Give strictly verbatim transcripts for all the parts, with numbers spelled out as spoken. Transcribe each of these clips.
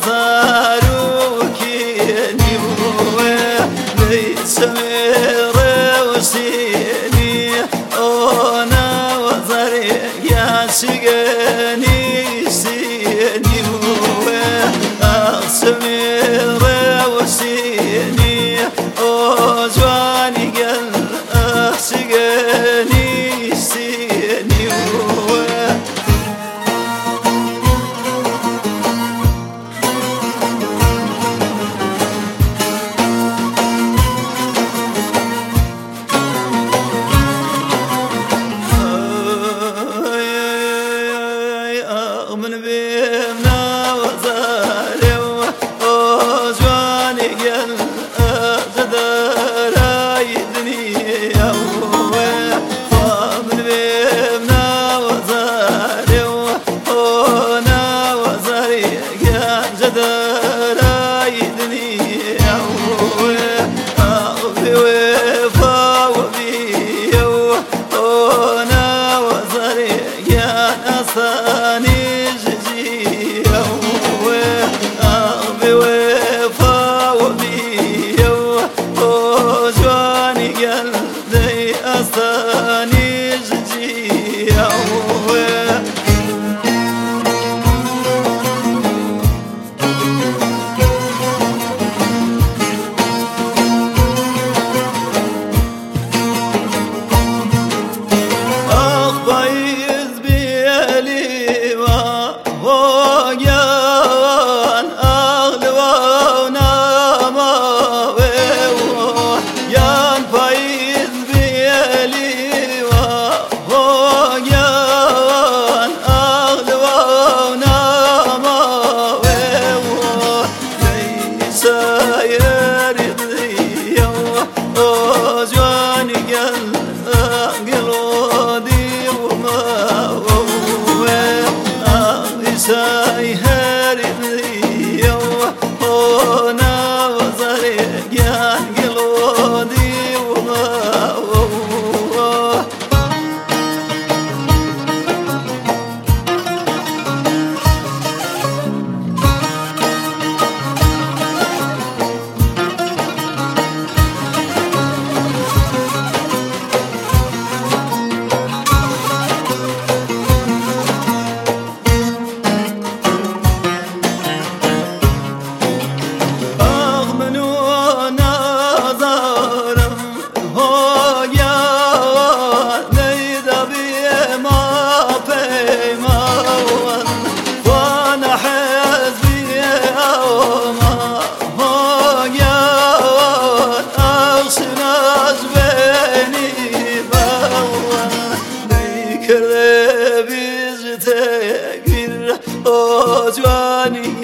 وزاروكيني وسمير وسيني أنا وزاري يا سجني سيني وسمير وسيني أجواني قل سجني سيني من بيمنا وزاري وجواني قل زدراي دنيا ومن بيمنا وزاري وانا وزاري قل زدراي دنيا وفي وفا وبي وانا وزاري قل أصاني أستاني جديا أخبيز بيالي وهو جان أغلوانا ما ويان فايز بيالي وهو جان أغلوانا ما ليس يرضي أجواني قل قلودي وما ليس يرضي وانا وزاري قل قلودي وما أجواني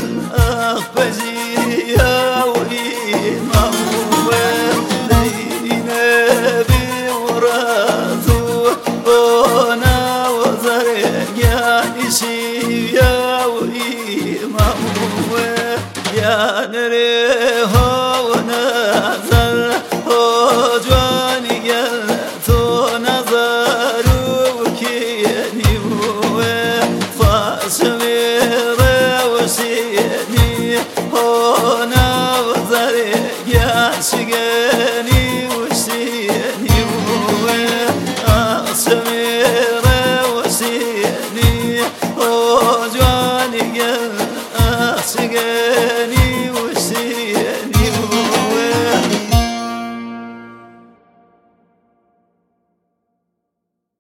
أخبزي يا وإمام ولينا بوراتو أنا وزري يا إسي يا وإمام يا نريه